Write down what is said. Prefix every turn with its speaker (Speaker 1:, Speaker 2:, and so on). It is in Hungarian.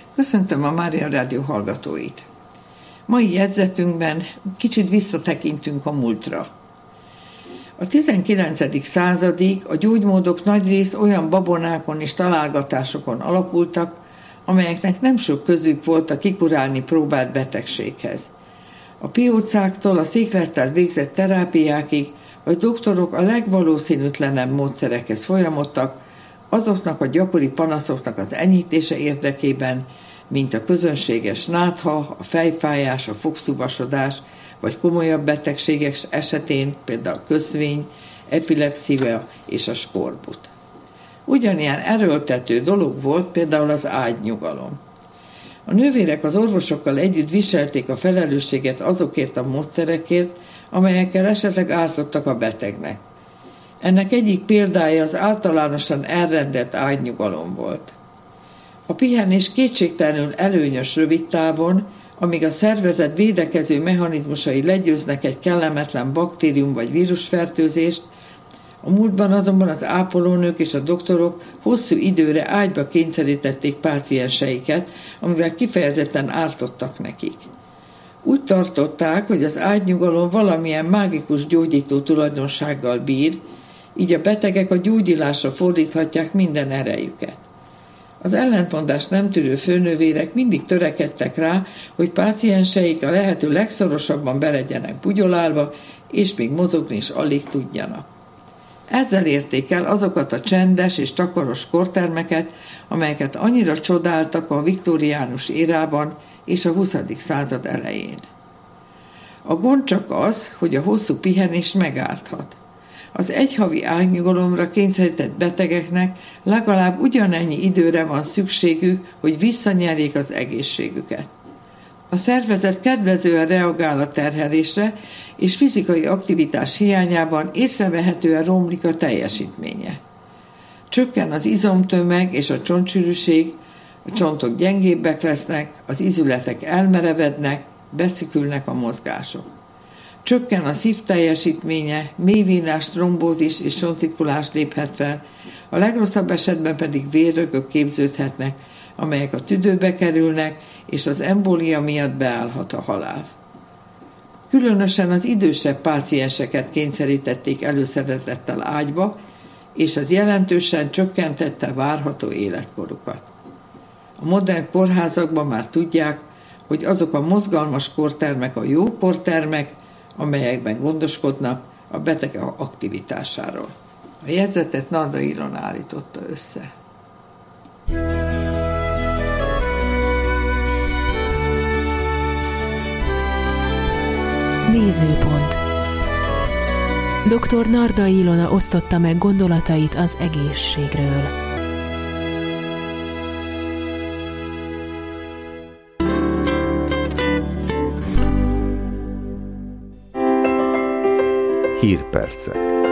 Speaker 1: Köszöntöm a Mária Rádió hallgatóit! Mai jegyzetünkben kicsit visszatekintünk a múltra. A 19. századig a gyógymódok nagyrészt olyan babonákon és találgatásokon alapultak, amelyeknek nem sok közük volt a kikurálni próbált betegséghez. A piócáktól a széklettel végzett terápiákig a doktorok a legvalószínűtlenebb módszerekhez folyamodtak, azoknak a gyakori panaszoknak az enyhítése érdekében, mint a közönséges nátha, a fejfájás, a fogszúvasodás, vagy komolyabb betegségek esetén, például köszvény, epilepszia és a skorbut. Ugyanilyen erőltető dolog volt például az ágynyugalom. A nővérek az orvosokkal együtt viselték a felelősséget azokért a módszerekért, amelyekkel esetleg ártottak a betegnek. Ennek egyik példája az általánosan elrendelt ágynyugalom volt. A pihenés kétségtelenül előnyös rövid távon, amíg a szervezet védekező mechanizmusai legyőznek egy kellemetlen baktérium vagy vírusfertőzést, a múltban azonban az ápolónők és a doktorok hosszú időre ágyba kényszerítették pácienseiket, amivel kifejezetten ártottak nekik. Úgy tartották, hogy az ágynyugalom valamilyen mágikus gyógyító tulajdonsággal bír, így a betegek a gyógyulásra fordíthatják minden erejüket. Az ellentmondást nem tűrő főnővérek mindig törekedtek rá, hogy pácienseik a lehető legszorosabban be legyenek bugyolálva, és még mozogni is alig tudjanak. Ezzel érték el azokat a csendes és takaros kortermeket, amelyeket annyira csodáltak a viktóriánus érában és a 20. század elején. A gond csak az, hogy a hosszú pihenés megárthat. Az egyhavi ágynyugalomra kényszerített betegeknek legalább ugyanennyi időre van szükségük, hogy visszanyerjék az egészségüket. A szervezet kedvezően reagál a terhelésre, és fizikai aktivitás hiányában észrevehetően romlik a teljesítménye. Csökken az izomtömeg és a csontsűrűség, a csontok gyengébbek lesznek, az izületek elmerevednek, beszűkülnek a mozgások. Csökken a szív teljesítménye, mélyvérás, trombózis és csontritkulás léphet fel, a legrosszabb esetben pedig vérrögök képződhetnek, amelyek a tüdőbe kerülnek, és az embólia miatt beállhat a halál. Különösen az idősebb pácienseket kényszerítették előszeretettel ágyba, és az jelentősen csökkentette várható életkorukat. A modern kórházakban már tudják, hogy azok a mozgalmas kortermek a jó kortermek, amelyekben gondoskodnak a beteg aktivitásáról. A jegyzetet Narda Ilona állította össze.
Speaker 2: Nézőpont. Dr. Narda Ilona osztotta meg gondolatait az egészségről.
Speaker 3: Hírpercek.